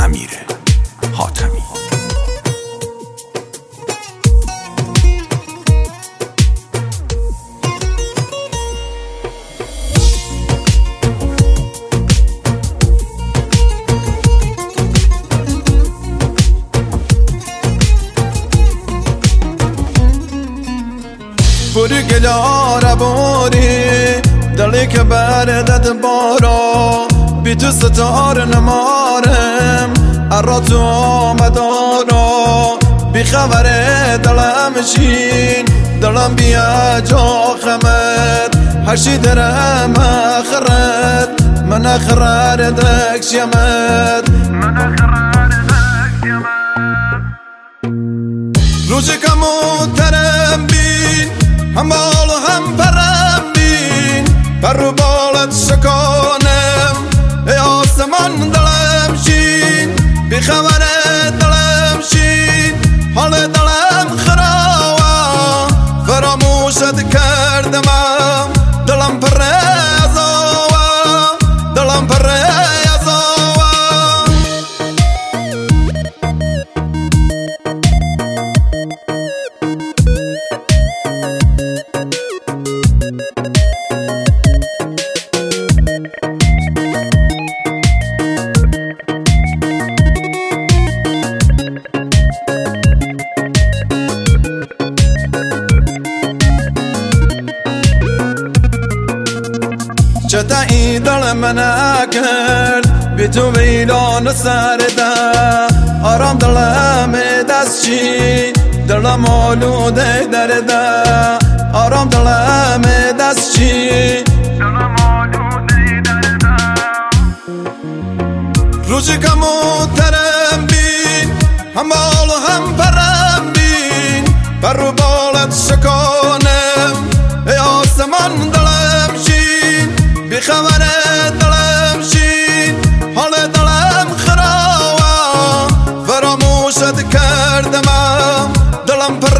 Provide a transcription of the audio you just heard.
امیر حاتمی. بوری گلاره بوری دلی که بردد بارا بی تو ستار نمارم اراتو آمدارا بی خبر دلم شین دلم بیا جا خمد هرشی درم اخرد من اخرار دکش یمد روزی کمو ترم بین هم بال و هم پرم بین پر رو بالت شکانم ای آسمان دلم شین بی خبر دلم شین حال دلم خراوه فراموشت کردم دلم پر ازاوه دلم پر ازاوه چتا این دل من کرد بی تو ویلان سرده آرام دلم دست چی دلم آلوده درده آرام دلم دست چی دلم آلوده درده روزی کمو ترم بین هم بال و هم پرم بین پر رو بالت شکانم ای آسمان دلم شین بی خبر دلم شین حال دلم خراوه فراموشت کردم دلم پر